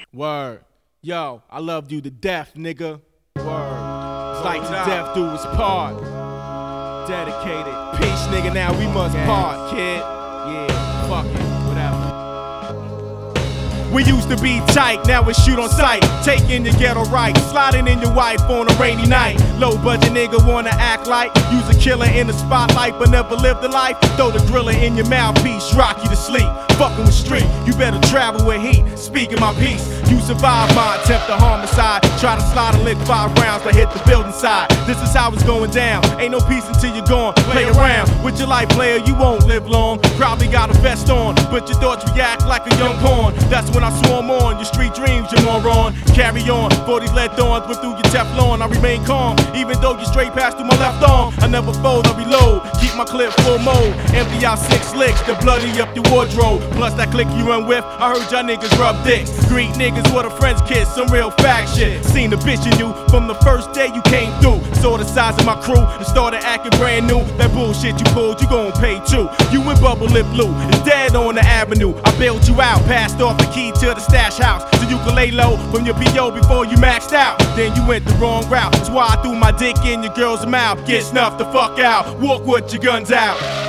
Word. Yo, I loved you to death, nigga. Word. It's like to death do his part. Dedicated. Peace, nigga, now we must part, kid. Yeah, fuck it, whatever. We used to be tight, now it's shoot on sight. Taking your ghetto right, sliding in your wife on a rainy night. Low budget nigga wanna act like you's a killer in the spotlight, but never lived the life. Throw the griller in your mouthpiece, rock you to sleep. Fucking with street, you better travel with heat. Speaking my piece, you survived my attempt to homicide. Try to slide and lick 5 rounds, but hit the building side. This is how it's going down. Ain't no peace until you're gone. Play around with your life, player, you won't live long. Probably got a vest on, but your thoughts react like a young pawn. That's when I swarm on your street dreams, you moron. Carry on, 40s lead thorns went through your Teflon. I remain calm, even though you straight passed through my left arm. I never fold, I reload, keep my clip full mode. Empty out 6 licks, to bloody up your wardrobe. Plus that click you run with, I heard y'all niggas rub dicks. Greet niggas with a friend's kiss, some real fact shit. Seen the bitch in you from the first day you came through. Saw the size of my crew and started acting brand new. That bullshit you pulled, you gon' pay too. You and Bubble Lip Blue is dead on the avenue. I bailed you out, passed off the key to the stash house, so you could lay low from your PO before you maxed out. Then you went the wrong route, that's why I threw my dick in your girl's mouth. Get snuffed the fuck out, walk with your guns out.